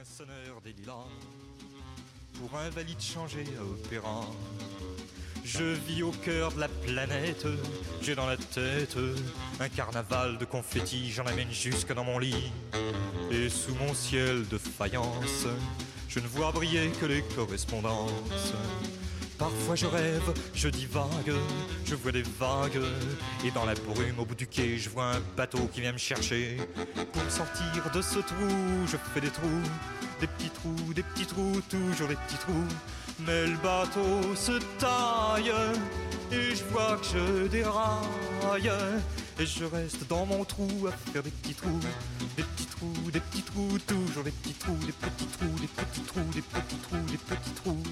Poinçonneur des lilas, pour invalide changé à opéra. Je vis au cœur de la planète, j'ai dans la tête un carnaval de confettis, j'en amène jusque dans mon lit. Et sous mon ciel de faïence, je ne vois briller que les correspondances. Parfois je rêve, je divague, je vois des vagues. Et dans la brume au bout du quai, je vois un bateau qui vient me chercher. Pour me sortir de ce trou, je fais des trous, des petits trous, toujours des petits trous. Mais le bateau se taille, et je vois que je déraille. Et je reste dans mon trou à faire des petits trous, des petits trous, des petits trous, toujours des petits trous, des petits trous, des petits trous, des petits trous, des petits trous.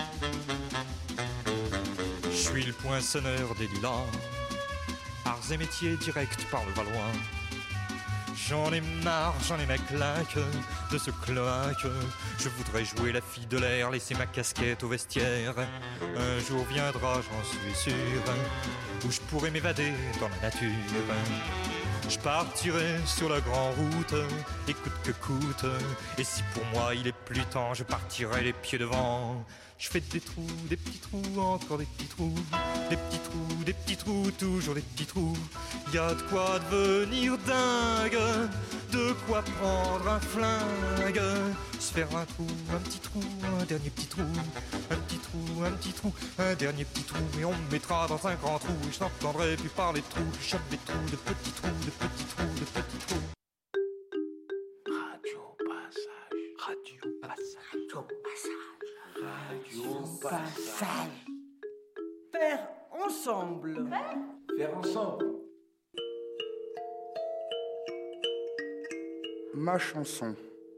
Je suis le poinçonneur des lilas, arts et métiers directs par le Valois. J'en ai marre, j'en ai ma claque de ce cloaque. Je voudrais jouer la fille de l'air, laisser ma casquette au vestiaire. Un jour viendra, j'en suis sûr, où je pourrai m'évader dans la nature. Je partirai sur la grande route, et coûte que coûte. Et si pour moi il est plus temps, je partirai les pieds devant. Je fais des trous, des petits trous, encore des petits trous. Des petits trous, des petits trous, toujours des petits trous. Y a de quoi devenir dingue, de quoi prendre un flingue. Se faire un trou, un petit trou, un dernier petit trou. Un petit trou, un petit trou, un dernier petit trou. Et on me mettra dans un grand trou, et je n'entendrai plus parler de trous. Je chope des trous, de petits trous, de petits trous, de petits trous. Radio Passage. Radio Passage. Radio Passage. Radio Passage. Faire ensemble. Faire ensemble. Ma chanson.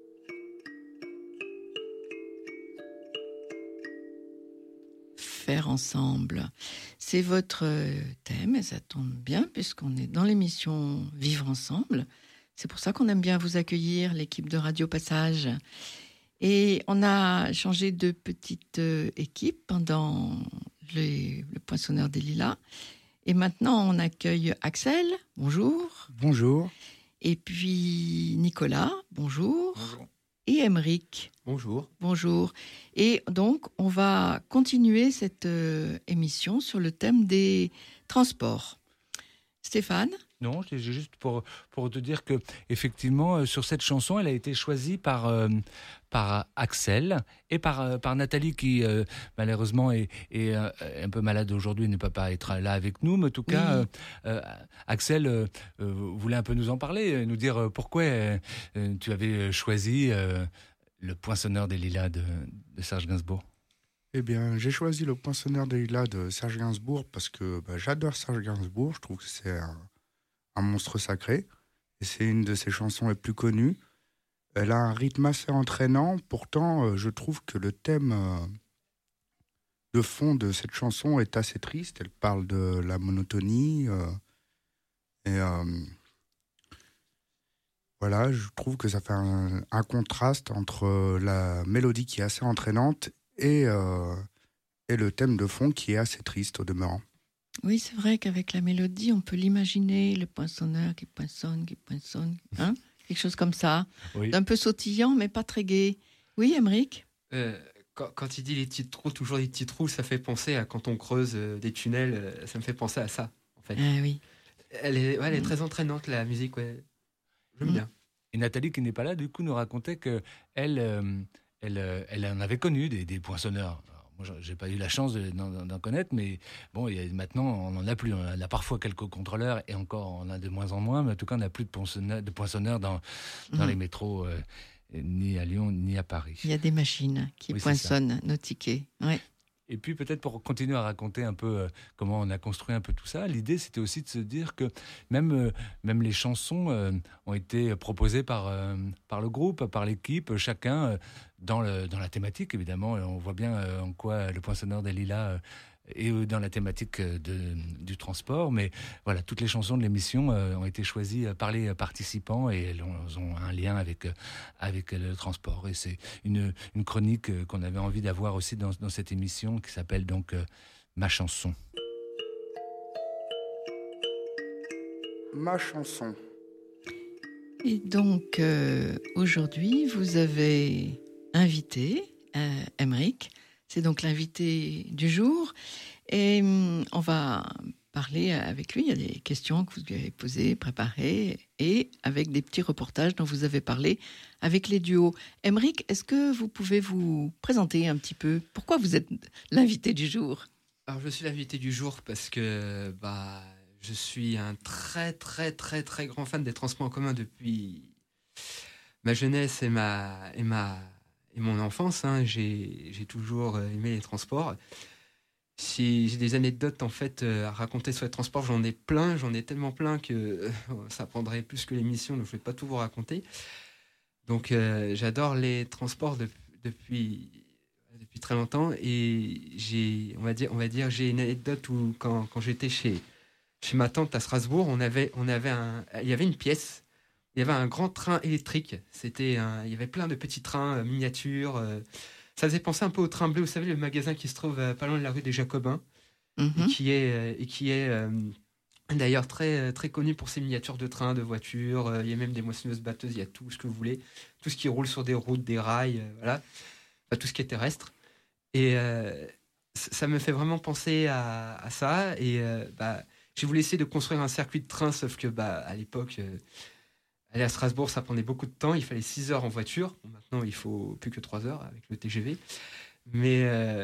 Faire ensemble. C'est votre thème et ça tombe bien puisqu'on est dans l'émission Vivre ensemble. C'est pour ça qu'on aime bien vous accueillir, l'équipe de Radio Passage. Et on a changé de petite équipe pendant le Poinçonneur des Lilas. Et maintenant, on accueille Axel. Bonjour. Bonjour. Et puis Nicolas. Bonjour. Bonjour. Et Aymeric. Bonjour. Bonjour. Et donc, on va continuer cette émission sur le thème des transports. Stéphane ? Non, j'ai juste pour te dire que effectivement sur cette chanson, elle a été choisie par Axel et par Nathalie qui malheureusement est un peu malade aujourd'hui, ne peut pas être là avec nous. Mais en tout cas, Axel voulait un peu nous en parler, nous dire pourquoi tu avais choisi le Poinçonneur des Lilas de Serge Gainsbourg. Eh bien, j'ai choisi le Poinçonneur des Lilas de Serge Gainsbourg parce que j'adore Serge Gainsbourg. Je trouve que c'est un monstre sacré. Et c'est une de ses chansons les plus connues. Elle a un rythme assez entraînant. Pourtant, je trouve que le thème de fond de cette chanson est assez triste. Elle parle de la monotonie. Voilà, je trouve que ça fait un contraste entre la mélodie qui est assez entraînante et le thème de fond qui est assez triste au demeurant. Oui, c'est vrai qu'avec la mélodie, on peut l'imaginer, le poinçonneur qui poinçonne, hein, quelque chose comme ça, Oui. d'un peu sautillant, mais pas très gai. Oui, Aymeric ? Quand il dit les petits trous, toujours des petits trous, ça fait penser à quand on creuse des tunnels, ça me fait penser à ça, en fait. Ah oui. Elle est très entraînante, la musique, ouais. J'aime bien. Et Nathalie, qui n'est pas là, du coup, nous racontait qu'elle en avait connu des poinçonneurs. Alors, moi, j'ai pas eu la chance d'en connaître, mais bon, maintenant, on n'en a plus. On a parfois quelques contrôleurs, et encore, on en a de moins en moins, mais en tout cas, on n'a plus de poinçonneurs dans les métros, ni à Lyon, ni à Paris. Il y a des machines qui poinçonnent nos tickets. Ouais. Et puis peut-être pour continuer à raconter un peu comment on a construit un peu tout ça, l'idée c'était aussi de se dire que même les chansons ont été proposées par le groupe, par l'équipe, chacun dans la thématique évidemment. On voit bien en quoi le Poinçonneur des Lilas est dans la thématique du transport, mais voilà, toutes les chansons de l'émission ont été choisies par les participants et elles ont un lien avec le transport. Et c'est une chronique qu'on avait envie d'avoir aussi dans cette émission qui s'appelle donc Ma chanson. Ma chanson. Et donc, aujourd'hui, vous avez invité Aymeric. C'est donc l'invité du jour. Et on va parler avec lui. Il y a des questions que vous lui avez posées, préparées, et avec des petits reportages dont vous avez parlé avec les duos. Aymeric, est-ce que vous pouvez vous présenter un petit peu? Pourquoi vous êtes l'invité du jour? Alors, je suis l'invité du jour parce que je suis un très, très, très, très grand fan des transports en commun depuis ma jeunesse et mon enfance. Hein. J'ai toujours aimé les transports. Si j'ai des anecdotes en fait à raconter sur les transports, j'en ai plein, j'en ai tellement plein que ça prendrait plus que l'émission, donc je vais pas tout vous raconter. Donc j'adore les transports depuis très longtemps et on va dire j'ai une anecdote où quand j'étais chez ma tante à Strasbourg, il y avait une pièce, il y avait un grand train électrique. Il y avait plein de petits trains miniatures. Ça faisait penser un peu au Train Bleu, vous savez, le magasin qui se trouve pas loin de la rue des Jacobins, et qui est d'ailleurs très, très connu pour ses miniatures de trains, de voitures. Il y a même des moissonneuses batteuses, il y a tout ce que vous voulez. Tout ce qui roule sur des routes, des rails, voilà. Enfin, tout ce qui est terrestre. Et ça me fait vraiment penser à ça. Et j'ai voulu essayer de construire un circuit de train, sauf que à l'époque... aller à Strasbourg, ça prenait beaucoup de temps. Il fallait 6 heures en voiture. Bon, maintenant, il faut plus que 3 heures avec le TGV. Mais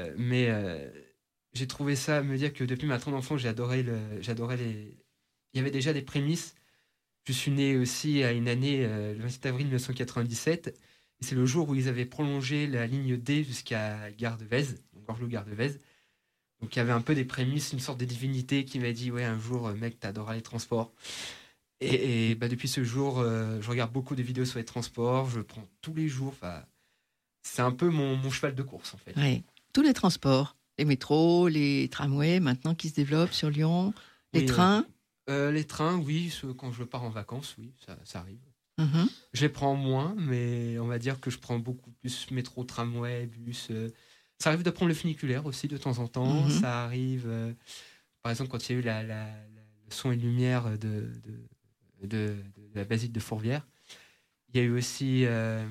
j'ai trouvé ça, me dire que depuis ma tendre enfance, j'adorais les... Il y avait déjà des prémices. Je suis né aussi à une année, le 27 avril 1997. Et c'est le jour où ils avaient prolongé la ligne D jusqu'à Gare de Vèze, donc Gorgelot-Gare de Vèze. Donc il y avait un peu des prémices, une sorte de divinité qui m'a dit « Ouais, un jour, mec, t'adoreras les transports ». Et depuis ce jour, je regarde beaucoup de vidéos sur les transports, je prends tous les jours. C'est un peu mon cheval de course, en fait. Oui, tous les transports, les métros, les tramways, maintenant qui se développent sur Lyon, les trains. Les trains, oui, quand je pars en vacances, oui, ça arrive. Mm-hmm. Je les prends moins, mais on va dire que je prends beaucoup plus métro, tramway, bus. Ça arrive de prendre le funiculaire aussi de temps en temps. Mm-hmm. Ça arrive, par exemple, quand il y a eu le son et lumière de la basilique de Fourvière. Il y a eu aussi...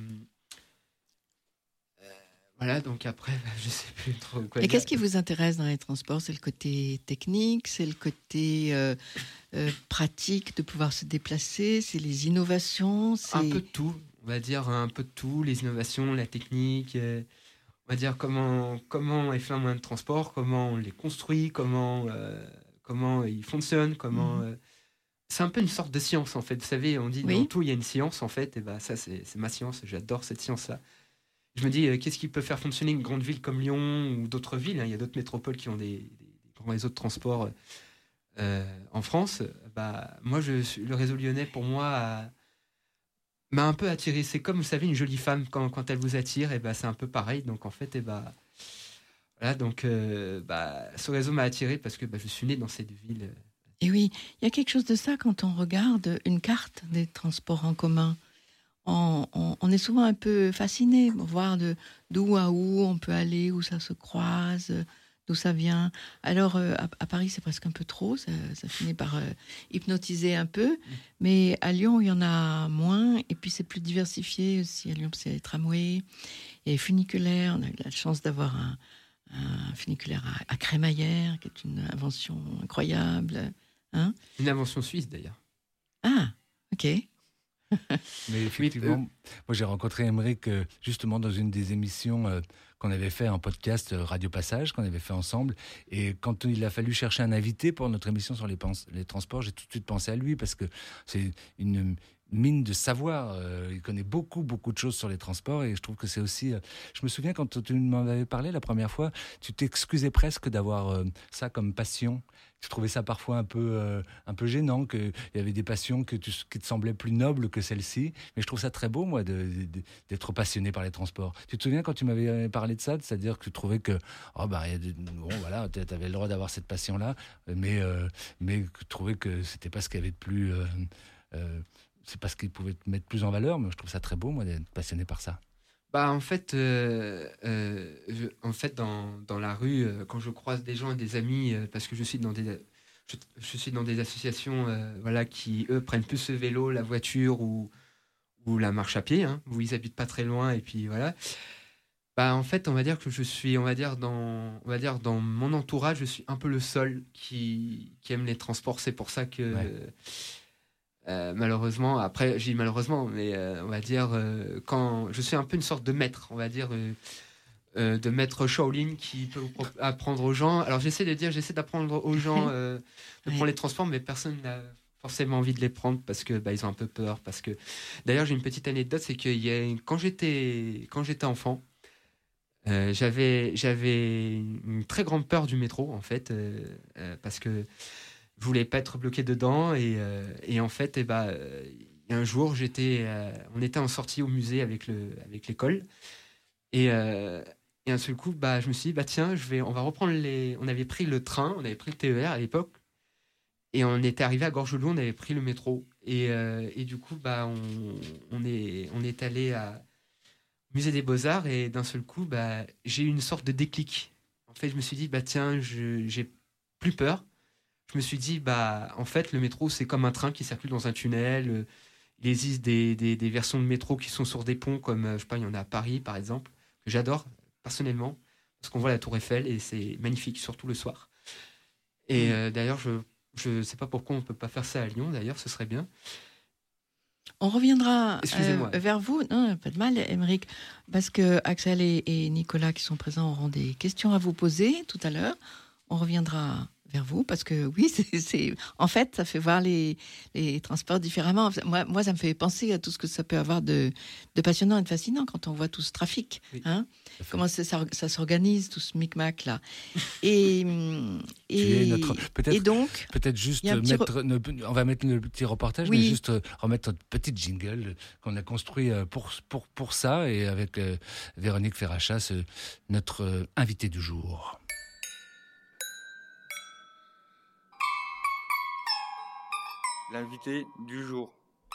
voilà, donc après, je ne sais plus trop quoi Et dire. qu'est-ce qui vous intéresse dans les transports? C'est le côté technique, c'est le côté pratique de pouvoir se déplacer, c'est les innovations, c'est... Un peu de tout, on va dire un peu de tout, les innovations, la technique, on va dire comment est fait un moyen de transport, comment on les construit, comment ils fonctionnent, comment... c'est un peu une sorte de science, en fait. Vous savez, on dit dans tout, il y a une science, en fait. Et ça, c'est ma science. J'adore cette science-là. Je me dis, qu'est-ce qui peut faire fonctionner une grande ville comme Lyon ou d'autres villes, hein. Il y a d'autres métropoles qui ont des grands réseaux de transport en France. Moi, le réseau lyonnais, pour moi, m'a un peu attiré. C'est comme, vous savez, une jolie femme, quand elle vous attire, c'est un peu pareil. Donc, en fait, voilà. Donc, ce réseau m'a attiré parce que je suis né dans cette ville. Et oui, il y a quelque chose de ça quand on regarde une carte des transports en commun. On est souvent un peu fasciné pour voir d'où à où on peut aller, où ça se croise, d'où ça vient. Alors, à Paris, c'est presque un peu trop, ça finit par hypnotiser un peu. Mais à Lyon, il y en a moins, et puis c'est plus diversifié aussi. À Lyon, c'est les tramways, et les funiculaires. On a eu la chance d'avoir un funiculaire à Crémaillère, qui est une invention incroyable. Hein? Une invention suisse, d'ailleurs. Ah, ok. Mais effectivement, moi j'ai rencontré Aymeric justement dans une des émissions qu'on avait fait en podcast Radio Passage, qu'on avait fait ensemble. Et quand il a fallu chercher un invité pour notre émission sur les transports, j'ai tout de suite pensé à lui parce que c'est une mine de savoir. Il connaît beaucoup de choses sur les transports et je trouve que c'est aussi... je me souviens quand tu m'en avais parlé la première fois, tu t'excusais presque d'avoir ça comme passion. Tu trouvais ça parfois un peu gênant, qu'il y avait des passions qui te semblaient plus nobles que celle-ci. Mais je trouve ça très beau, moi, d'être passionné par les transports. Tu te souviens quand tu m'avais parlé de ça, c'est-à-dire que tu trouvais que voilà, tu avais le droit d'avoir cette passion-là, mais tu trouvais que c'était pas ce qu'il y avait de plus... c'est pas ce qui pouvait te mettre plus en valeur, mais je trouve ça très beau, moi, d'être passionné par ça. En fait, dans la rue, quand je croise des gens et des amis, parce que je suis dans des associations qui, eux, prennent plus le vélo, la voiture ou ou la marche à pied, hein, où ils habitent pas très loin, et puis voilà. Bah, en fait, on va dire que je suis, dans mon entourage, je suis un peu le seul qui aime les transports. C'est pour ça que, malheureusement, après, j'ai dit malheureusement, mais on va dire, quand je suis un peu une sorte de maître, on va dire, de maître Shaolin qui peut apprendre aux gens. Alors, j'essaie d'apprendre aux gens de prendre les transports, mais personne n'a forcément envie de les prendre parce que ils ont un peu peur. Parce que, d'ailleurs, j'ai une petite anecdote, c'est que quand j'étais enfant, j'avais une très grande peur du métro, en fait, parce que je voulais pas être bloqué dedans, et en fait, un jour, on était en sortie au musée avec l'école, et un seul coup, je me suis dit, tiens, on va reprendre on avait pris le train, on avait pris le TER à l'époque, et on était arrivé à Gorgelou, on avait pris le métro, et du coup, on est allé Musée des Beaux-Arts, et d'un seul coup, j'ai eu une sorte de déclic. En fait, je me suis dit, tiens, j'ai plus peur. Je me suis dit, en fait, le métro, c'est comme un train qui circule dans un tunnel. Il existe des versions de métro qui sont sur des ponts, comme, je sais pas, il y en a à Paris, par exemple, que j'adore, personnellement, parce qu'on voit la Tour Eiffel, et c'est magnifique, surtout le soir. Et d'ailleurs, je sais pas pourquoi on peut pas faire ça à Lyon, d'ailleurs, ce serait bien. On reviendra vers vous, non, pas de mal, Aymeric, parce que Axel et Nicolas qui sont présents auront des questions à vous poser tout à l'heure. On reviendra vers vous parce que oui, en fait, ça fait voir les transports différemment. Moi, ça me fait penser à tout ce que ça peut avoir de passionnant et de fascinant quand on voit tout ce trafic. Oui, hein, comment ça s'organise, tout ce micmac là. Et donc, peut-être juste on va mettre le petit reportage, oui. Mais juste remettre notre petite jingle qu'on a construit pour ça, et avec Véronique Ferrachas, notre invité du jour. L'invité du jour.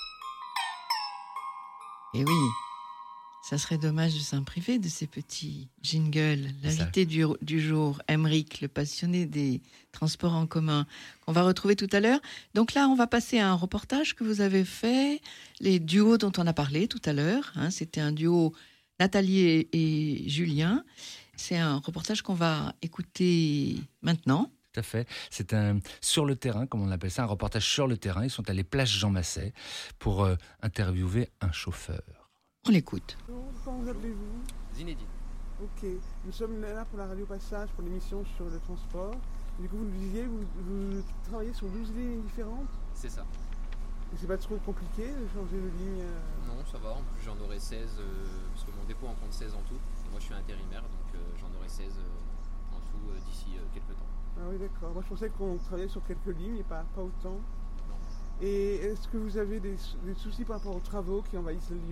Et oui, ça serait dommage de s'en priver de ces petits jingles. L'invité du jour, Aymeric, le passionné des transports en commun, qu'on va retrouver tout à l'heure. Donc là, on va passer à un reportage que vous avez fait, les duos dont on a parlé tout à l'heure. C'était un duo Nathalie et Julien. C'est un reportage qu'on va écouter maintenant. Tout à fait. C'est un sur le terrain, comme on appelle ça, un reportage sur le terrain. Ils sont allés place Jean Massé pour interviewer un chauffeur. On l'écoute. Comment vous appelez-vous ? Zinedine. Ok. Nous sommes là pour la Radio Passage, pour l'émission sur le transport. Du coup, vous nous disiez, vous travaillez sur 12 lignes différentes ? C'est ça. Et c'est pas trop compliqué de changer de ligne Non, ça va. En plus, j'en aurai 16, parce que mon dépôt en compte 16 en tout. Et moi, je suis intérimaire, donc j'en aurai 16 en tout d'ici quelques temps. Ah oui, d'accord. Moi, je pensais qu'on travaillait sur quelques lignes, et pas autant. Non. Et est-ce que vous avez des soucis par rapport aux travaux qui envahissent Lyon ?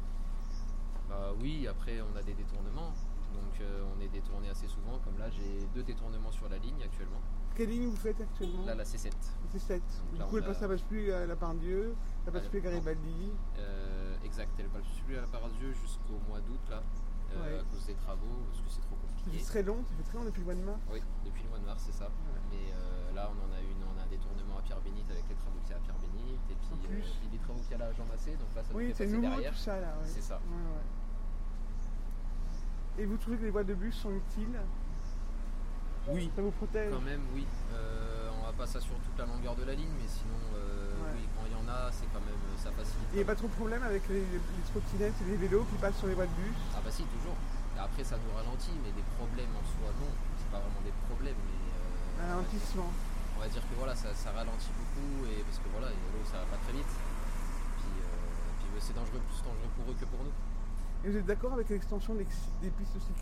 Oui, après, on a des détournements. Donc, on est détourné assez souvent. Comme là, j'ai 2 détournements sur la ligne actuellement. Quelle ligne vous faites actuellement ? Là, la C7. La C7. Du coup, ça passe plus à la Pardieu, ça passe plus à Garibaldi. Exact, elle passe plus à la Pardieu jusqu'au mois d'août, là. À cause des travaux, parce que c'est trop compliqué. Ça fait très long depuis le mois de mars. Oui, depuis le mois de mars, c'est ça. Ouais. Mais là, on a un détournement à Pierre-Bénite avec les travaux qu'il y a à Pierre-Bénite, et puis des travaux qu'il y a là à Jean Massé, donc là, ça oui, c'est nouveau derrière. Tout ça là. Ouais. C'est ça. Ouais. Et vous trouvez que les voies de bus sont utiles ? Oui. Ça vous protège ? Quand même, oui. On va pas ça sur toute la longueur de la ligne, mais sinon, oui, quand il y en a, c'est quand même, ça facilite. Il n'y a pas trop de problème avec les trottinettes et les vélos qui passent sur les voies de bus ? Ah bah si, toujours. Et après, ça nous ralentit, mais des problèmes en soi, non. C'est pas vraiment des problèmes, mais... un ralentissement. On va dire que voilà, ça ralentit beaucoup, et parce que voilà, les vélos, ça va pas très vite. Puis c'est plus dangereux pour eux que pour nous. Et vous êtes d'accord avec l'extension des pistes cyclables ?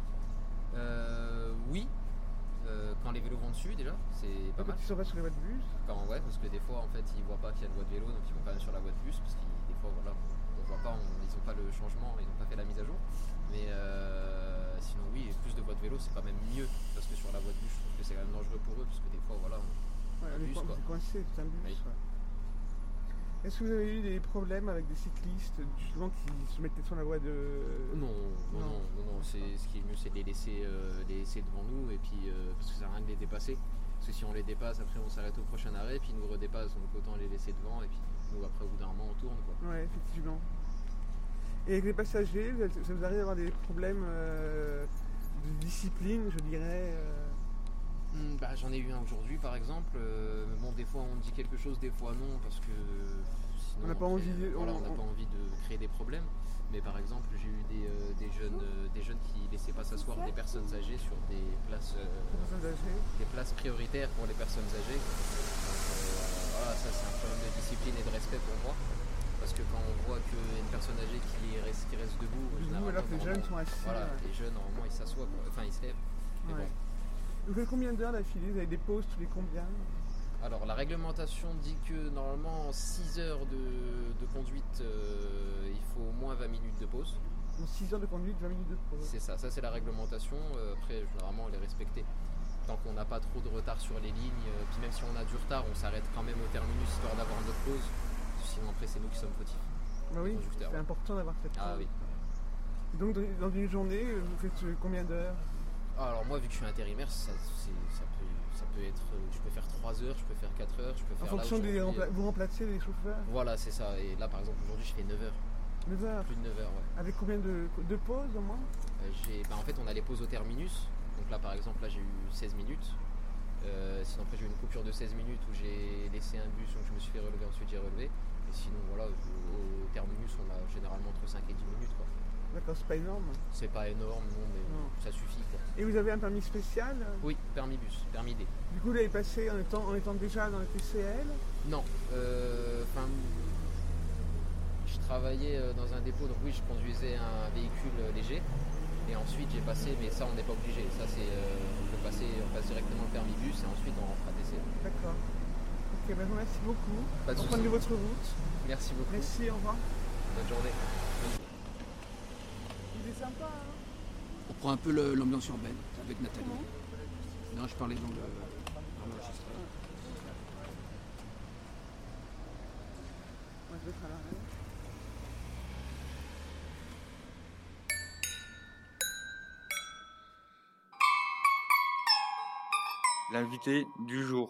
Oui. Quand les vélos vont dessus, déjà, c'est pas mal. Quand ils sont pas sur les voies de bus ? Ouais, parce que des fois, en fait, ils voient pas qu'il y a une voie de vélo, donc ils vont quand même sur la voie de bus, parce que des fois, voilà, on voit pas, ils ont pas le changement, ils ont pas fait la mise à jour. Mais sinon, oui, plus de voies de vélo, c'est quand même mieux, parce que sur la voie de bus, je trouve que c'est quand même dangereux pour eux, parce que des fois, voilà, on est coincé, c'est un bus. Oui. Ouais. Est-ce que vous avez eu des problèmes avec des cyclistes justement qui se mettaient sur la voie de... Non. Ce qui est mieux, c'est de les laisser devant nous, et puis parce que ça sert à rien de les dépasser. Parce que si on les dépasse, après on s'arrête au prochain arrêt, puis ils nous redépassent, donc autant les laisser devant, et puis Nous, après, au bout d'un moment, on tourne, quoi. Ouais, effectivement. Et avec les passagers, ça vous arrive d'avoir des problèmes de discipline, je dirais J'en ai eu un aujourd'hui, par exemple. Mais bon, des fois, on dit quelque chose, des fois non, parce que sinon, on n'a pas envie de... Voilà, on n'a pas envie de créer des problèmes. Mais par exemple, j'ai eu des jeunes qui laissaient pas s'asseoir des personnes âgées sur des places prioritaires pour les personnes âgées. Donc, voilà, ça c'est un problème de discipline et de respect pour moi. Parce que quand on voit qu'une personne âgée qui reste debout, alors que les jeunes sont assis. Voilà, les jeunes normalement ils s'assoient, enfin ils se lèvent. Mais bon. Vous faites combien d'heures d'affilée? Vous avez des pauses tous les combien? Alors la réglementation dit que normalement 6 heures de conduite, il faut au moins 20 minutes de pause. Donc 6 heures de conduite, 20 minutes de pause. C'est ça c'est la réglementation. Après, généralement, elle est respectée. Tant qu'on n'a pas trop de retard sur les lignes, puis même si on a du retard, on s'arrête quand même au terminus histoire d'avoir notre pause. Sinon, après, c'est nous qui sommes fautifs. Bah oui, c'est important d'avoir cette pause. Ah oui. Et donc, dans une journée, vous faites combien d'heures? Alors moi, vu que je suis intérimaire, ça peut être... Je peux faire 3 heures, je peux faire 4 heures, je peux faire... En fonction vous remplacez les chauffeurs? Voilà, c'est ça. Et là, par exemple, aujourd'hui, je fais 9 heures. 9 heures? Plus de 9 heures, ouais. Avec combien de pauses au moins? En fait, on a les pauses au terminus. Donc là, par exemple, j'ai eu 16 minutes. Sinon, après, j'ai eu une coupure de 16 minutes où j'ai laissé un bus, donc je me suis fait relever, ensuite j'ai relevé. Et sinon, voilà, au terminus, on a généralement entre 5 et 10 minutes, quoi. D'accord, c'est pas énorme? C'est pas énorme, non, mais ça suffit, quoi. Et vous avez un permis spécial? Oui, permis bus, permis D. Du coup, vous l'avez passé en étant déjà dans le TCL? Non, je travaillais dans un dépôt, donc oui, je conduisais un véhicule léger. Et ensuite, j'ai passé, mais ça, on n'est pas obligé. Ça, c'est, on passe directement le permis bus et ensuite, on rentre à TCL. D'accord. Ok, ben merci beaucoup. Pas de soucis. Prenez votre route. Merci beaucoup. Merci, au revoir. Bonne journée. Il est sympa, hein? On prend un peu l'ambiance urbaine avec Nathalie. Non, je parlais dans l'enregistreur. Moi, je vais être à l'arrêt. L'invité du jour.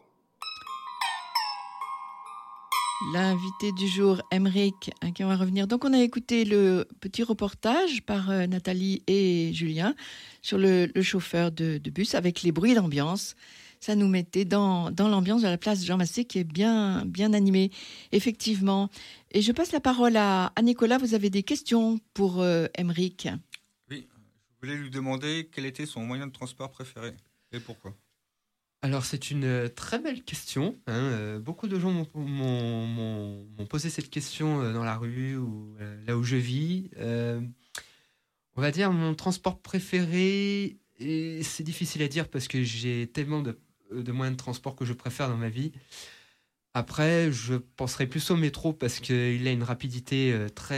L'invité du jour, Aymeric, qui va revenir. Donc, on a écouté le petit reportage par Nathalie et Julien sur le chauffeur de bus avec les bruits d'ambiance. Ça nous mettait dans l'ambiance de la place Jean Massé qui est bien animée, effectivement. Et je passe la parole à Nicolas. Vous avez des questions pour Aymeric? Oui, je voulais lui demander quel était son moyen de transport préféré et pourquoi. Alors, c'est une très belle question. Beaucoup de gens m'ont posé cette question dans la rue ou là où je vis. On va dire mon transport préféré, et c'est difficile à dire parce que j'ai tellement de moyens de transport que je préfère dans ma vie. Après, je penserais plus au métro parce qu'il a une rapidité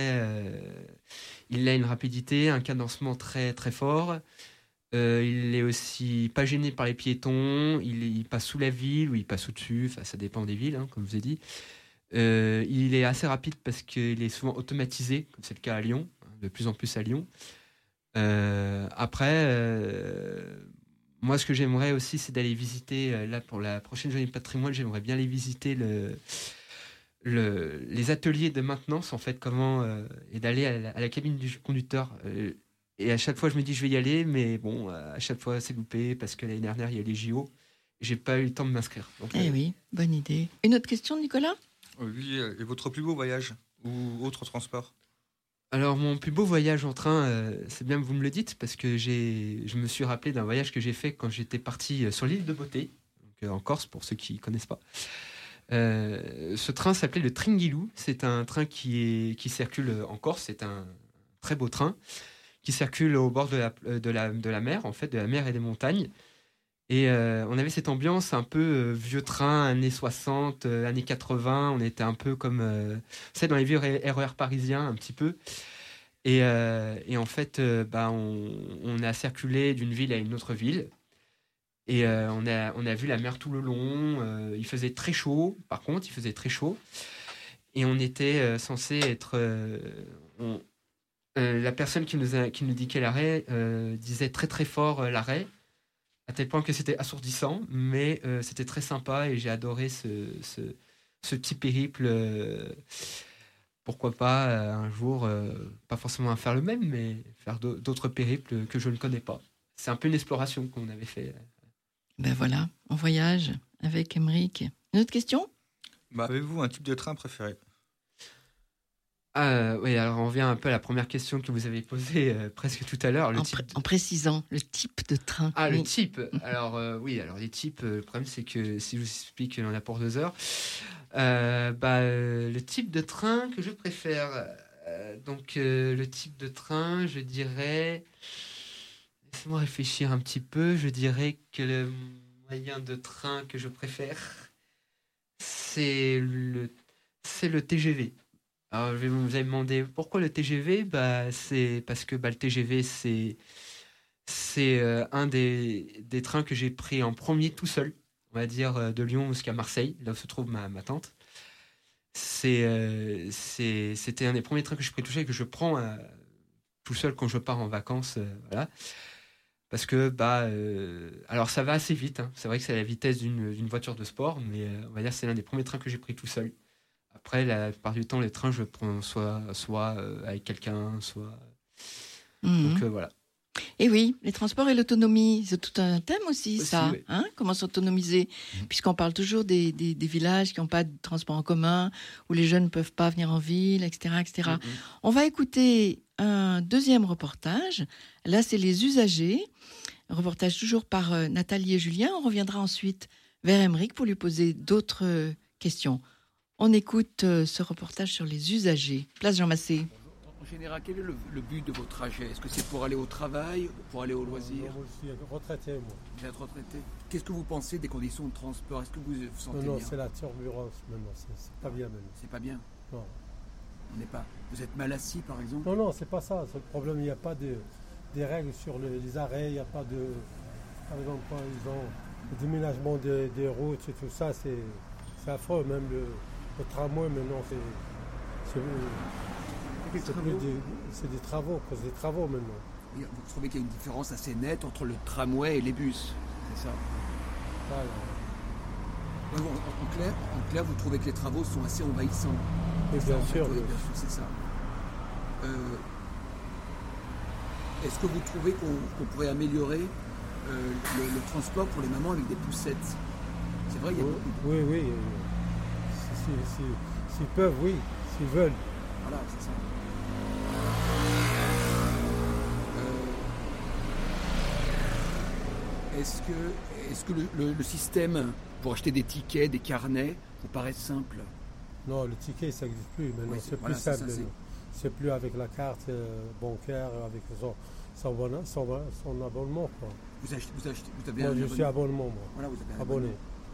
un cadencement très très fort. Il est aussi pas gêné par les piétons, il passe sous la ville ou il passe au-dessus, ça dépend des villes, comme je vous ai dit. Il est assez rapide parce qu'il est souvent automatisé, comme c'est le cas à Lyon, de plus en plus à Lyon. Moi, ce que j'aimerais aussi, c'est d'aller visiter, là pour la prochaine journée de patrimoine, j'aimerais bien aller visiter les ateliers de maintenance, en fait, et d'aller à la cabine du conducteur. Et à chaque fois, je me dis je vais y aller, mais bon, à chaque fois, c'est loupé parce que l'année dernière, il y a les JO. J'ai pas eu le temps de m'inscrire. Donc, oui, bonne idée. Une autre question, Nicolas? Oui, et votre plus beau voyage ou autre transport? Alors, mon plus beau voyage en train, c'est bien que vous me le dites, parce que je me suis rappelé d'un voyage que j'ai fait quand j'étais parti sur l'île de Beauté, donc en Corse, pour ceux qui ne connaissent pas. Ce train s'appelait le Tringuilou. C'est un train qui circule en Corse. C'est un très beau train qui circule au bord de la mer, en fait, de la mer et des montagnes. Et on avait cette ambiance un peu vieux train, années 60, années 80. On était un peu comme, dans les vieux RER parisiens, un petit peu. Et en fait, on a circulé d'une ville à une autre ville. Et on a vu la mer tout le long. Il faisait très chaud, par contre, il faisait très chaud. Et on était censé être... la personne qui nous indiquait l'arrêt disait très très fort l'arrêt, à tel point que c'était assourdissant, mais c'était très sympa et j'ai adoré ce ce petit périple. Pourquoi pas un jour, pas forcément à faire le même, mais faire d'autres périples que je ne connais pas. C'est un peu une exploration qu'on avait fait. Ben voilà, on voyage avec Aymeric. Une autre question ? Avez-vous un type de train préféré ? Oui, alors on revient un peu à la première question que vous avez posée presque tout à l'heure. En précisant le type de train. Ah, le type. Alors oui, alors les types, le problème c'est que si je vous explique, on a pour 2 heures. Le type de train que je préfère. Le type de train, je dirais... Laissez-moi réfléchir un petit peu. Je dirais que le moyen de train que je préfère, c'est le TGV. Alors, vous allez me demander pourquoi le TGV ? C'est parce que le TGV, c'est un des trains que j'ai pris en premier tout seul, on va dire de Lyon jusqu'à Marseille, là où se trouve ma tante. C'était un des premiers trains que j'ai pris tout seul et que je prends tout seul quand je pars en vacances. Voilà. Parce que alors ça va assez vite, hein. C'est vrai que c'est à la vitesse d'une voiture de sport, mais on va dire que c'est l'un des premiers trains que j'ai pris tout seul. Après, la plupart du temps, les trains, je prends soit avec quelqu'un, soit... Donc voilà. Et oui, les transports et l'autonomie, c'est tout un thème aussi ça. Oui. Hein, comment s'autonomiser ? Puisqu'on parle toujours des villages qui n'ont pas de transport en commun, où les jeunes ne peuvent pas venir en ville, etc. etc. On va écouter un deuxième reportage. Là, c'est les usagers. Un reportage toujours par Nathalie et Julien. On reviendra ensuite vers Aymeric pour lui poser d'autres questions. On écoute ce reportage sur les usagers. Place Jean Massé. En général, quel est le but de votre trajet ? Est-ce que c'est pour aller au travail, pour aller au loisir ? Moi, je suis retraité, moi. Vous êtes retraité. Qu'est-ce que vous pensez des conditions de transport ? Est-ce que vous vous sentez bien ? Non, c'est la turbulence maintenant. C'est pas bien maintenant. C'est pas bien ? Non. On n'est pas. Vous êtes mal assis, par exemple ? Non, c'est pas ça. C'est le problème. Il n'y a pas des règles sur les arrêts. Il n'y a pas de. Par exemple, quand ils ont le déménagement des routes et tout ça, c'est affreux. Même le tramway, maintenant, c'est des travaux, cause des travaux maintenant. Vous trouvez qu'il y a une différence assez nette entre le tramway et les bus, c'est ça ? Voilà. En clair, vous trouvez que les travaux sont assez envahissants ? Et bien sûr, c'est ça. Est-ce que vous trouvez qu'on pourrait améliorer le transport pour les mamans avec des poussettes ? C'est vrai, il y a beaucoup. Oui. S'ils peuvent, oui. S'ils veulent. Voilà, c'est ça. Est-ce que le système pour acheter des tickets, des carnets, vous paraît simple ? Non, le ticket, ça n'existe plus. Maintenant, oui, c'est plus simple. C'est plus avec la carte bancaire, avec son abonnement. Quoi. Vous avez moi, je suis abonnement, moi. Voilà, vous avez abonné.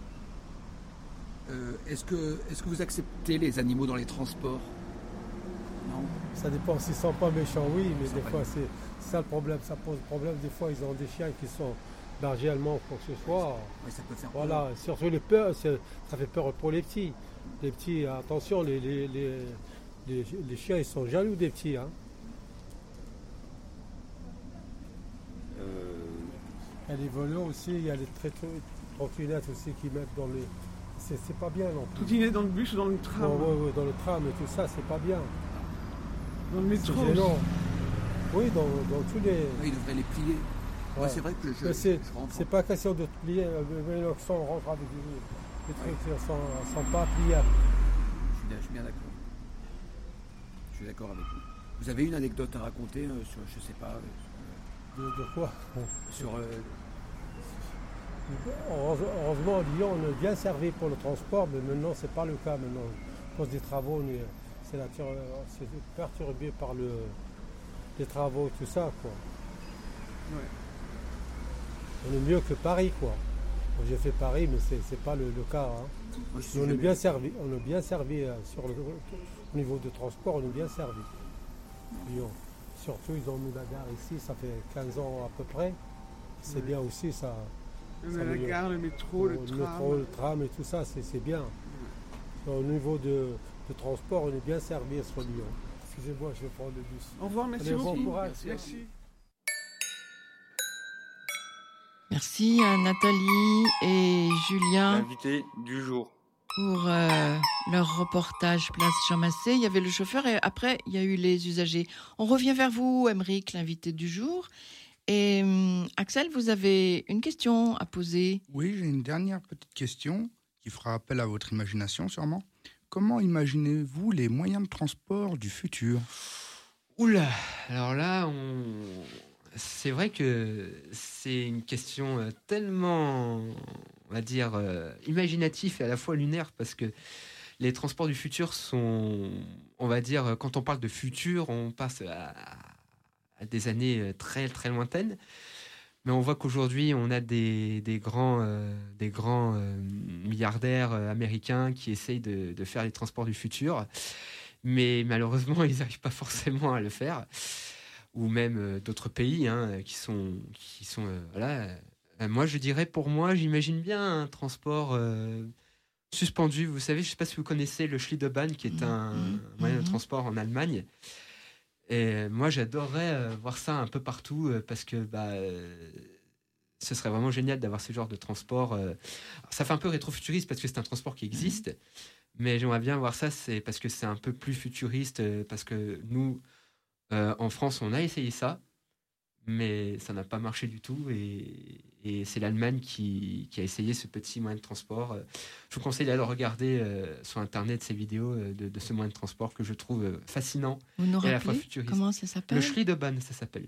Est-ce que vous acceptez les animaux dans les transports ? Non. Ça dépend. S'ils ne sont pas méchants, oui, mais des fois, c'est ça le problème. Ça pose problème. Des fois, ils ont des chiens qui sont bergers allemands, quoi que ce soit. Oui, ça peut faire peur. Voilà. Surtout les peurs, ça fait peur pour les petits. Les petits, attention, les chiens, ils sont jaloux des petits. Hein. Il y a les voleurs aussi, il y a les trottinettes aussi qui mettent dans les... C'est pas bien non plus. Trottinettes dans le bus ou dans le tram ? Oui, dans le tram et tout ça, c'est pas bien. Dans le métro aussi. Oui, dans tous les... Oui, ils devraient les plier. Ouais. Ouais, c'est vrai que c'est pas question de plier, mais on rentre avec les trucs qui sont pas pliables. Je suis bien d'accord. Je suis d'accord avec vous. Vous avez une anecdote à raconter sur, je sais pas... De quoi ? Sur... Heureusement, à Lyon, on est bien servi pour le transport, mais maintenant, c'est pas le cas. Maintenant, à cause des travaux, c'est perturbé par les travaux, tout ça, quoi. Ouais. On est mieux que Paris, quoi. J'ai fait Paris, mais c'est pas le cas. Hein. Moi, on est bien servi. On est bien servi au niveau de transport, on est bien servi. Lyon. Surtout, ils ont mis la gare ici, ça fait 15 ans à peu près. C'est bien aussi, ça. La gare, le métro, le tram. Le tram et tout ça, c'est bien. Au niveau de transport, on est bien servi sur Lyon. Excusez-moi, je vais prendre le bus. Au revoir, merci beaucoup. Bon courage. Merci. Merci à Nathalie et Julien. L'invité du jour. pour leur reportage Place Jean Massé. Il y avait le chauffeur et après, il y a eu les usagers. On revient vers vous, Aymeric, l'invité du jour. Et Axel, vous avez une question à poser. Oui, j'ai une dernière petite question qui fera appel à votre imagination sûrement. Comment imaginez-vous les moyens de transport du futur ? Oula, alors là, c'est vrai que c'est une question tellement, on va dire, imaginative et à la fois lunaire, parce que les transports du futur sont, on va dire, quand on parle de futur, on passe à des années très, très lointaines. Mais on voit qu'aujourd'hui, on a des grands milliardaires américains qui essayent de faire les transports du futur. Mais malheureusement, ils n'arrivent pas forcément à le faire. Ou même d'autres pays qui sont voilà. Moi, je dirais, pour moi, j'imagine bien un transport suspendu. Vous savez, je ne sais pas si vous connaissez le Schlitterbahn, qui est un moyen de transport en Allemagne. Et moi, j'adorerais voir ça un peu partout parce que ce serait vraiment génial d'avoir ce genre de transport. Ça fait un peu rétro-futuriste parce que c'est un transport qui existe, mais j'aimerais bien voir ça, c'est parce que c'est un peu plus futuriste, parce que nous, en France, on a essayé ça, mais ça n'a pas marché du tout. Et c'est l'Allemagne qui a essayé ce petit moyen de transport. Je vous conseille d'aller regarder sur Internet ces vidéos de ce moyen de transport que je trouve fascinant et à la fois futuriste. Comment ça s'appelle ? Le Schlitterbahn, ça s'appelle.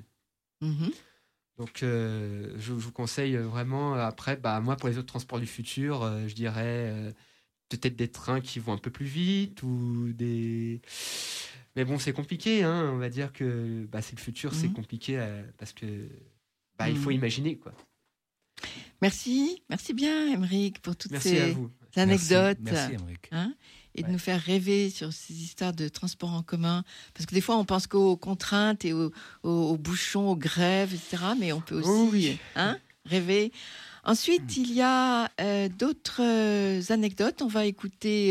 Donc, je vous conseille vraiment. Après, moi, pour les autres transports du futur, je dirais peut-être des trains qui vont un peu plus vite ou des... Mais bon, c'est compliqué, on va dire que c'est le futur, c'est compliqué parce que il faut imaginer, quoi. Merci bien, Aymeric, pour toutes Merci ces anecdotes. Merci Aymeric. Et de nous faire rêver sur ces histoires de transport en commun. Parce que des fois, on pense qu'aux contraintes et aux bouchons, aux grèves, etc. Mais on peut aussi rêver. Ensuite, il y a d'autres anecdotes. On va écouter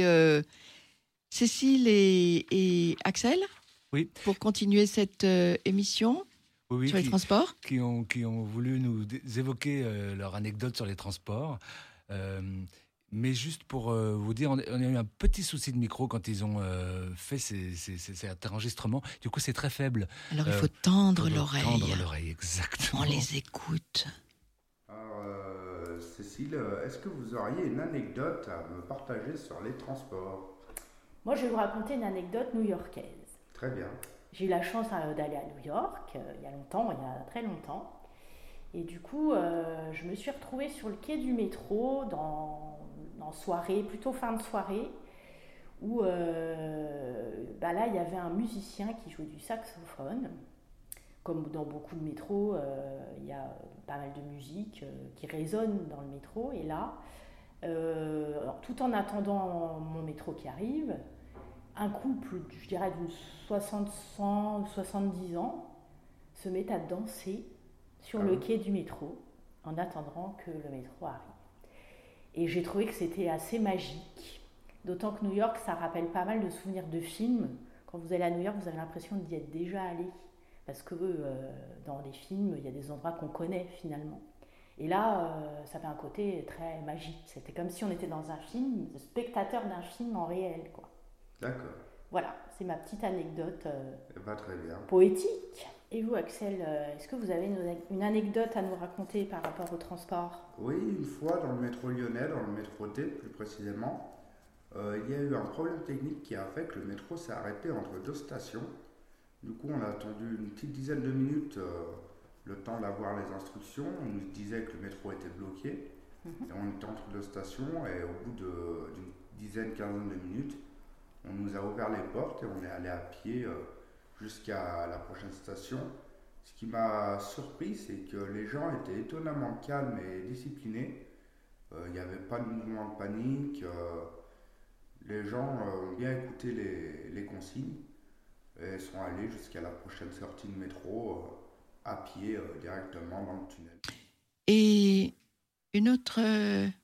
Cécile et Axel pour continuer cette émission. Sur les transports qui ont voulu nous évoquer leur anecdote sur les transports. Mais juste pour vous dire, on a eu un petit souci de micro quand ils ont fait cet enregistrement. Du coup, c'est très faible. Alors, il faut tendre l'oreille. Tendre l'oreille, exactement. On les écoute. Alors, Cécile, est-ce que vous auriez une anecdote à me partager sur les transports ? Moi, je vais vous raconter une anecdote new-yorkaise. Très bien. J'ai eu la chance d'aller à New York il y a très longtemps. Et du coup, je me suis retrouvée sur le quai du métro dans soirée, plutôt fin de soirée, où là, il y avait un musicien qui jouait du saxophone. Comme dans beaucoup de métros, il y a pas mal de musique qui résonne dans le métro. Et là, tout en attendant mon métro qui arrive, un couple, je dirais d'une 70 ans, se met à danser sur le quai du métro en attendant que le métro arrive. Et j'ai trouvé que c'était assez magique, d'autant que New York, ça rappelle pas mal de souvenirs de films. Quand vous allez à New York, vous avez l'impression d'y être déjà allé, parce que dans les films, il y a des endroits qu'on connaît finalement. Et là, ça fait un côté très magique. C'était comme si on était dans un film, spectateur d'un film en réel, quoi. D'accord. Voilà, c'est ma petite anecdote très bien. Poétique. Et vous, Axel, est-ce que vous avez une anecdote à nous raconter par rapport au transport ? Oui, une fois dans le métro lyonnais, dans le métro T plus précisément, il y a eu un problème technique qui a fait que le métro s'est arrêté entre deux stations. Du coup, on a attendu une petite dizaine de minutes le temps d'avoir les instructions. On nous disait que le métro était bloqué. Et on était entre deux stations et au bout d'une quinzaine de minutes, on nous a ouvert les portes et on est allé à pied jusqu'à la prochaine station. Ce qui m'a surpris, c'est que les gens étaient étonnamment calmes et disciplinés. Il n'y avait pas de mouvement de panique. Les gens ont bien écouté les consignes et sont allés jusqu'à la prochaine sortie de métro à pied directement dans le tunnel. Et une autre anecdote ?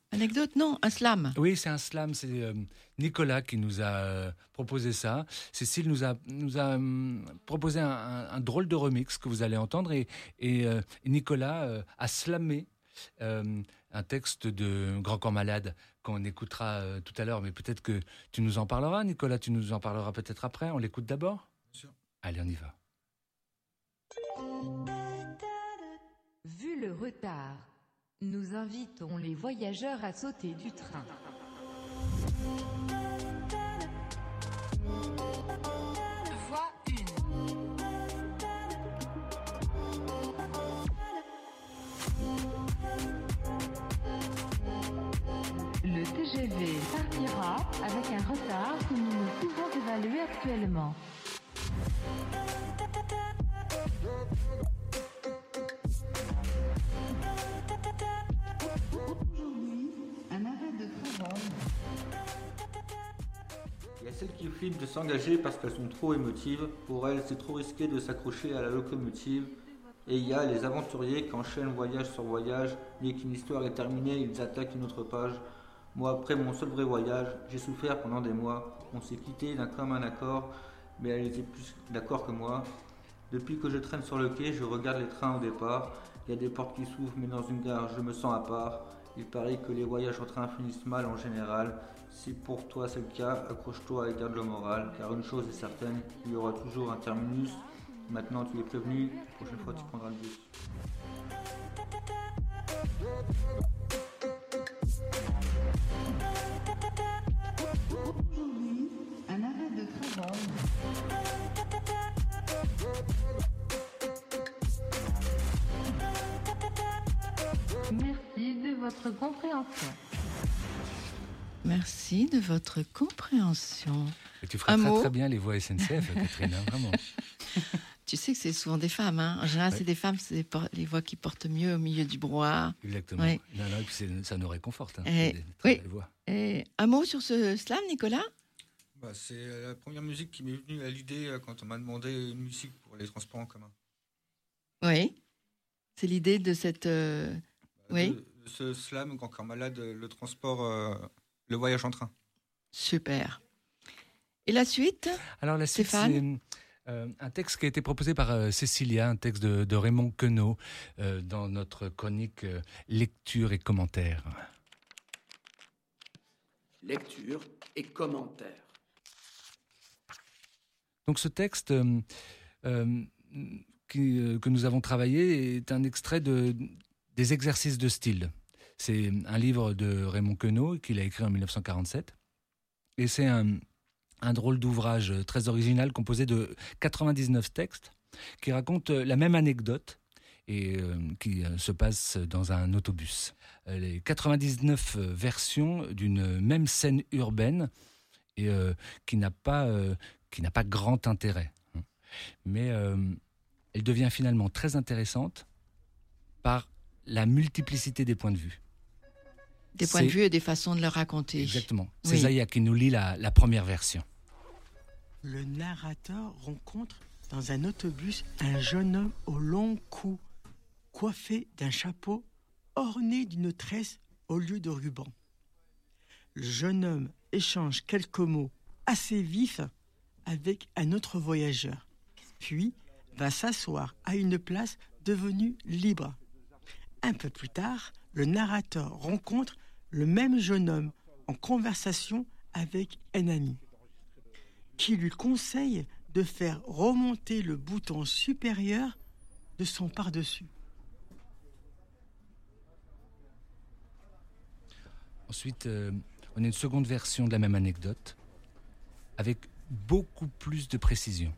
Non, un slam. Oui, c'est un slam. C'est Nicolas qui nous a proposé ça. Cécile nous a proposé un drôle de remix que vous allez entendre. Et Nicolas a slamé un texte de Grand Corps Malade qu'on écoutera tout à l'heure, mais peut-être que tu nous en parleras, Nicolas, tu nous en parleras peut-être après. On l'écoute d'abord ? Bien sûr. Allez, on y va. Vu le retard, nous invitons les voyageurs à sauter du train. Voie 1. Le TGV partira avec un retard que nous ne pouvons évaluer actuellement. Il y a celles qui flippent de s'engager parce qu'elles sont trop émotives. Pour elles, c'est trop risqué de s'accrocher à la locomotive. Et il y a les aventuriers qui enchaînent voyage sur voyage. Dès qu'une histoire est terminée, ils attaquent une autre page. Moi, après mon seul vrai voyage, j'ai souffert pendant des mois. On s'est quitté d'un commun accord, mais elle était plus d'accord que moi. Depuis que je traîne sur le quai, je regarde les trains au départ. Il y a des portes qui s'ouvrent, mais dans une gare, je me sens à part. Il paraît que les voyages en train finissent mal en général. Si pour toi c'est le cas, accroche-toi et garde le moral, car une chose est certaine, il y aura toujours un terminus. Maintenant tu es prévenu, la prochaine fois tu prendras le bus. Aujourd'hui, un arrêt de travail. Merci de votre compréhension. Merci de votre compréhension. Et tu ferais très, très bien les voix SNCF, Catherine, hein, vraiment. Tu sais que c'est souvent des femmes. Hein. En général, c'est des femmes, c'est les voix qui portent mieux au milieu du brouhaha. Exactement. Ouais. Non, et puis ça nous réconforte. Hein, oui. Et un mot sur ce slam, Nicolas ? C'est la première musique qui m'est venue à l'idée quand on m'a demandé une musique pour les transports en commun. Oui. C'est l'idée de cette... oui. De ce slam, Grand Corps Malade, le transport, le voyage en train. Super. Et la suite ? Alors la suite, Stéphane ? c'est un texte qui a été proposé par Cécilia, un texte de Raymond Queneau, dans notre chronique Lecture et commentaires. Lecture et commentaires. Donc ce texte que nous avons travaillé est un extrait des exercices de style. C'est un livre de Raymond Queneau qu'il a écrit en 1947. Et c'est un drôle d'ouvrage très original composé de 99 textes qui racontent la même anecdote et qui se passe dans un autobus. Les 99 versions d'une même scène urbaine et qui n'a pas grand intérêt. Mais elle devient finalement très intéressante par la multiplicité des points de vue. Des points de vue et des façons de le raconter. Exactement. Oui. C'est Zaya qui nous lit la première version. Le narrateur rencontre dans un autobus un jeune homme au long cou, coiffé d'un chapeau orné d'une tresse au lieu de ruban. Le jeune homme échange quelques mots assez vifs avec un autre voyageur, puis va s'asseoir à une place devenue libre. Un peu plus tard, le narrateur rencontre le même jeune homme en conversation avec un ami, qui lui conseille de faire remonter le bouton supérieur de son pardessus. Ensuite, on a une seconde version de la même anecdote, avec beaucoup plus de précision.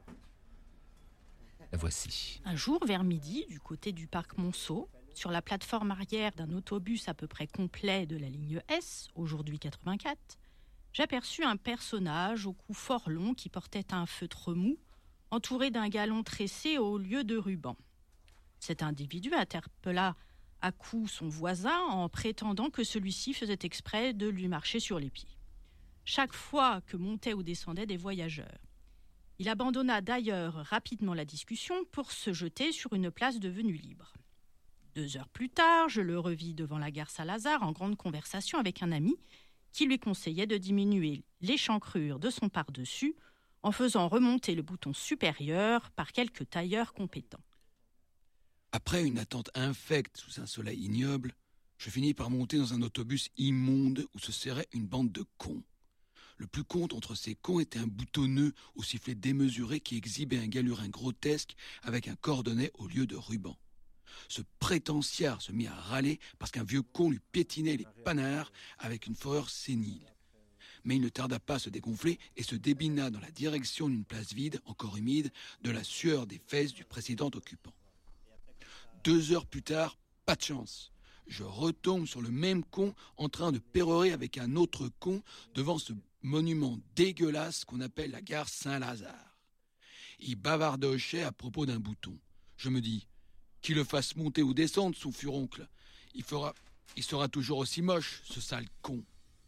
La voici. Un jour, vers midi, du côté du parc Monceau, sur la plateforme arrière d'un autobus à peu près complet de la ligne S, aujourd'hui 84, j'aperçus un personnage au cou fort long qui portait un feutre mou, entouré d'un galon tressé au lieu de ruban. Cet individu interpella à coup son voisin en prétendant que celui-ci faisait exprès de lui marcher sur les pieds, chaque fois que montaient ou descendaient des voyageurs. Il abandonna d'ailleurs rapidement la discussion pour se jeter sur une place devenue libre. 2 heures plus tard, je le revis devant la gare Saint-Lazare en grande conversation avec un ami qui lui conseillait de diminuer l'échancrure de son pardessus en faisant remonter le bouton supérieur par quelques tailleurs compétents. Après une attente infecte sous un soleil ignoble, Je finis par monter dans un autobus immonde où se serrait une bande de cons. Le plus con d'entre ces cons était un boutonneux au sifflet démesuré qui exhibait un galurin grotesque avec un cordonnet au lieu de ruban. Ce prétentiaire se mit à râler parce qu'un vieux con lui piétinait les panards avec une fureur sénile. Mais il ne tarda pas à se dégonfler et se débina dans la direction d'une place vide, encore humide, de la sueur des fesses du précédent occupant. 2 heures plus tard, pas de chance. Je retombe sur le même con en train de pérorer avec un autre con devant ce monument dégueulasse qu'on appelle la gare Saint-Lazare. Il bavardochait à propos d'un bouton. Je me dis, qu'il le fasse monter ou descendre, son furoncle. Il sera toujours aussi moche, ce sale con.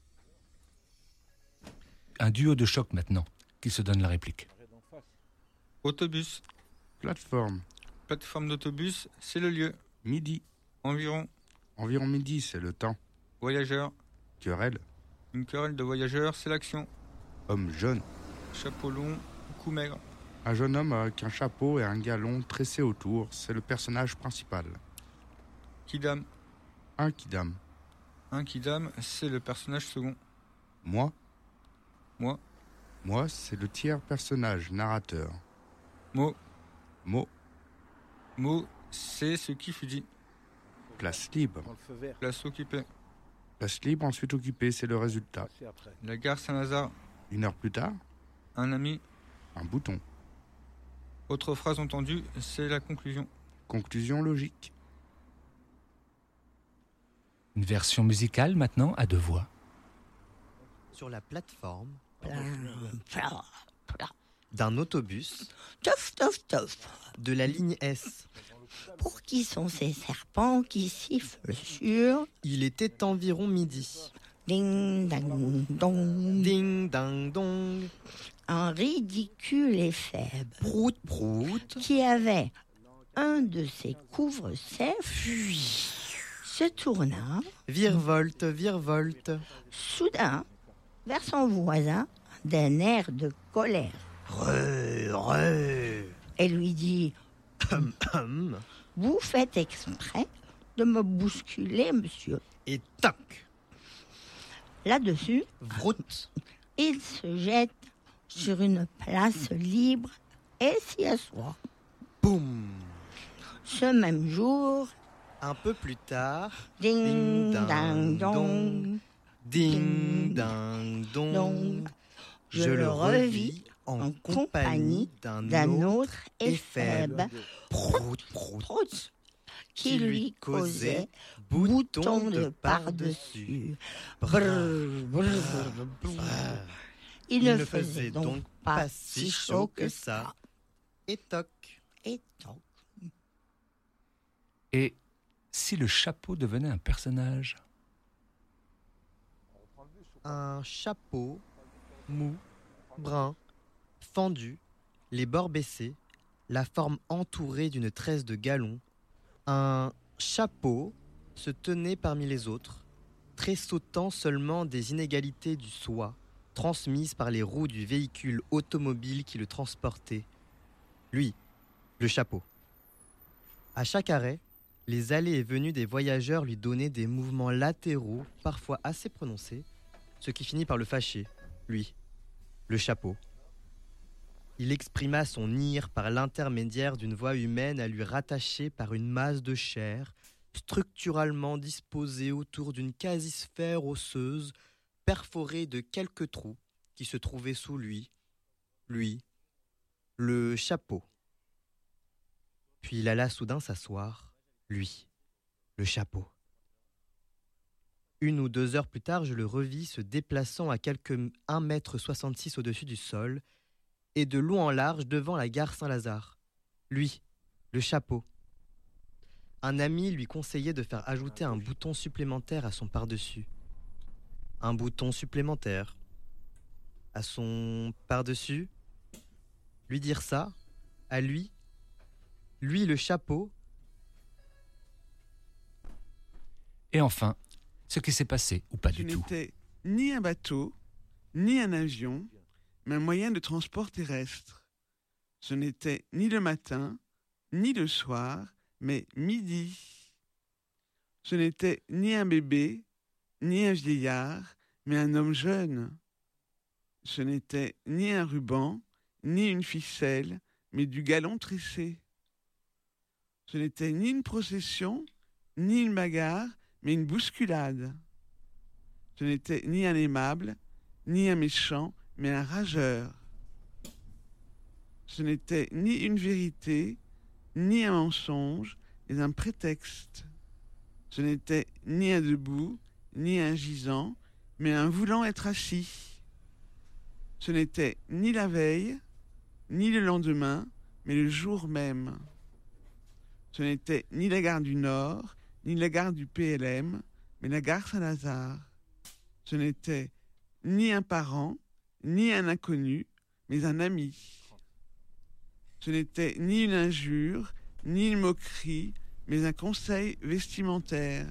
Un duo de choc maintenant, qui se donne la réplique. Autobus. Plateforme. Plateforme d'autobus, c'est le lieu. Midi. Environ. Environ midi, c'est le temps. Voyageur. Querelle. Une querelle de voyageurs, c'est l'action. Homme jeune. Chapeau long, cou maigre. Un jeune homme avec un chapeau et un galon tressé autour, c'est le personnage principal. Kidam. Un kidam. Un kidam, c'est le personnage second. Moi. Moi, c'est le tiers personnage, narrateur. Mot. Mot, c'est ce qui fut dit. Place libre. Place occupée. Place libre, ensuite occupée, c'est le résultat. La gare Saint-Lazare. 1 heure plus tard. Un ami. Un bouton. Autre phrase entendue, c'est la conclusion. Conclusion logique. Une version musicale maintenant à 2 voix. Sur la plateforme d'un autobus de la ligne S. Pour qui sont ces serpents qui sifflent sur... Il était environ midi. Ding dang dong. Ding dang dong. Un ridicule et faible. Prout prout. Qui avait un de ses couvre-chefs se tourna. Virevolte, virevolte. Soudain, vers son voisin, d'un air de colère. Et lui dit Vous faites exprès de me bousculer, monsieur. Et tac. Là-dessus, vroute. Il se jette sur une place libre et s'y assoit. Boum. Ce même jour, un peu plus tard, ding dang dong. Ding dang dong. Je le revis en compagnie d'un autre éphèbe, prout, prout, qui lui causait bouton de par-dessus. Il ne faisait donc pas si chaud que ça. Et toc. Et toc. Et si le chapeau devenait un personnage? Un chapeau mou, brun, fendu, les bords baissés, la forme entourée d'une tresse de galon. Un chapeau se tenait parmi les autres, tressautant seulement des inégalités du soi, transmises par les roues du véhicule automobile qui le transportait. Lui, le chapeau. À chaque arrêt, les allées et venues des voyageurs lui donnaient des mouvements latéraux, parfois assez prononcés, ce qui finit par le fâcher, lui, le chapeau. Il exprima son ire par l'intermédiaire d'une voix humaine à lui rattacher par une masse de chair, structuralement disposée autour d'une quasi-sphère osseuse, perforée de quelques trous qui se trouvaient sous lui, le chapeau. Puis il alla soudain s'asseoir, lui, le chapeau. 1 ou 2 heures plus tard, je le revis se déplaçant à quelque 1,66 m au-dessus du sol et de long en large devant la gare Saint-Lazare. Lui, le chapeau. Un ami lui conseillait de faire ajouter un bouton supplémentaire à son par-dessus. Un bouton supplémentaire à son par-dessus. Lui dire ça, à lui le chapeau. Et enfin, ce qui s'est passé ou pas du tout. Ce n'était ni un bateau, ni un avion, mais un moyen de transport terrestre. Ce n'était ni le matin, ni le soir, mais midi. Ce n'était ni un bébé, ni un vieillard, mais un homme jeune. Ce n'était ni un ruban, ni une ficelle, mais du galon tressé. Ce n'était ni une procession, ni une bagarre, mais une bousculade. Ce n'était ni un aimable, ni un méchant, mais un rageur. Ce n'était ni une vérité, ni un mensonge, mais un prétexte. Ce n'était ni un debout, ni un gisant, mais un voulant être assis. Ce n'était ni la veille, ni le lendemain, mais le jour même. Ce n'était ni la gare du Nord, ni la gare du PLM, mais la gare Saint-Lazare. Ce n'était ni un parent, ni un inconnu, mais un ami. Ce n'était ni une injure, ni une moquerie, mais un conseil vestimentaire.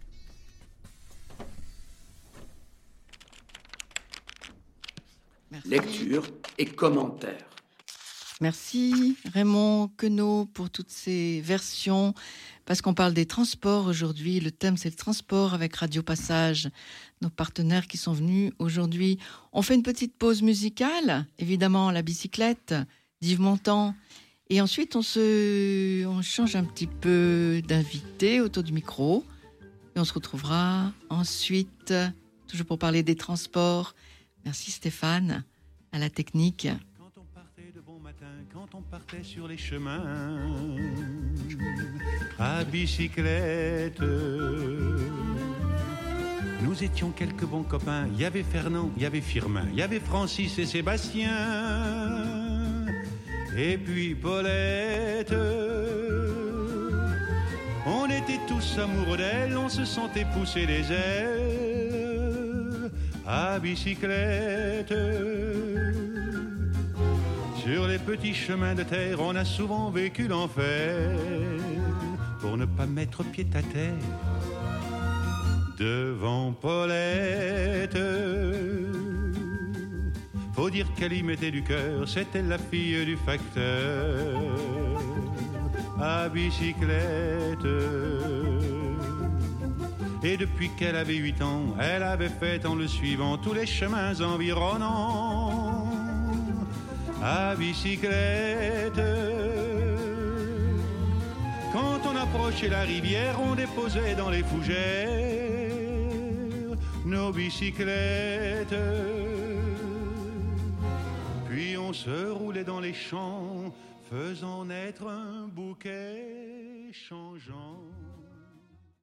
Merci. Lecture et commentaires. Merci Raymond Queneau pour toutes ces versions. Parce qu'on parle des transports aujourd'hui, le thème c'est le transport avec Radio Passage, nos partenaires qui sont venus aujourd'hui. On fait une petite pause musicale, évidemment la bicyclette d'Yves Montand. Et ensuite on change un petit peu d'invité autour du micro. Et on se retrouvera ensuite, toujours pour parler des transports. Merci Stéphane, à la technique. Quand on partait sur les chemins à bicyclette, nous étions quelques bons copains. Il y avait Fernand, il y avait Firmin, il y avait Francis et Sébastien, et puis Paulette. On était tous amoureux d'elle, on se sentait pousser les ailes à bicyclette. Sur les petits chemins de terre, on a souvent vécu l'enfer pour ne pas mettre pied à terre devant Paulette. Faut dire qu'elle y mettait du cœur, c'était la fille du facteur à bicyclette. Et depuis qu'elle avait 8 ans, elle avait fait en le suivant tous les chemins environnants à bicyclette. Quand on approchait la rivière, on déposait dans les fougères nos bicyclettes. Puis on se roulait dans les champs, faisant naître un bouquet changeant.